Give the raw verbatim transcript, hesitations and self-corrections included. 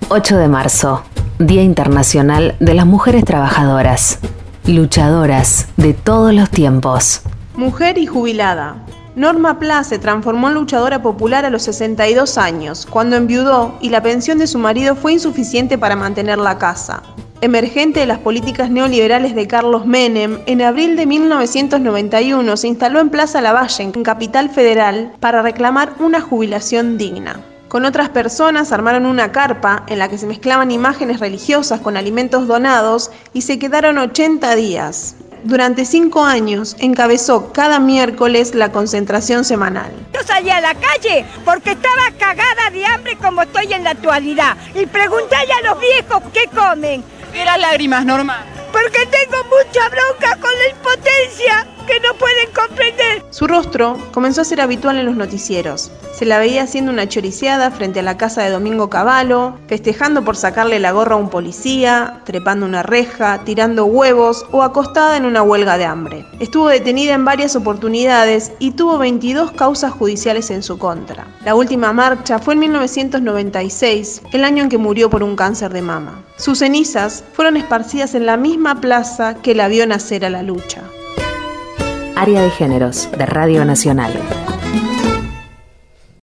ocho de marzo, Día Internacional de las Mujeres Trabajadoras, luchadoras de todos los tiempos. Mujer y jubilada. Norma Pla se transformó en luchadora popular a los sesenta y dos años, cuando enviudó y la pensión de su marido fue insuficiente para mantener la casa. Emergente de las políticas neoliberales de Carlos Menem, en abril de mil novecientos noventa y uno se instaló en Plaza Lavalle, en Capital Federal, para reclamar una jubilación digna. Con otras personas armaron una carpa en la que se mezclaban imágenes religiosas con alimentos donados y se quedaron ochenta días. Durante cinco años encabezó cada miércoles la concentración semanal. Yo salí a la calle porque estaba cagada de hambre como estoy en la actualidad y preguntarle a los viejos qué comen. Eran lágrimas, Norma. Porque tengo mucha bronca con la impotencia que no pueden comprender. Su rostro comenzó a ser habitual en los noticieros. Se la veía haciendo una choriceada frente a la casa de Domingo Cavallo, festejando por sacarle la gorra a un policía, trepando una reja, tirando huevos o acostada en una huelga de hambre. Estuvo detenida en varias oportunidades y tuvo veintidós causas judiciales en su contra. La última marcha fue en mil novecientos noventa y seis, el año en que murió por un cáncer de mama. Sus cenizas fueron esparcidas en la misma plaza que la vio nacer a la lucha. Área de Géneros de Radio Nacional.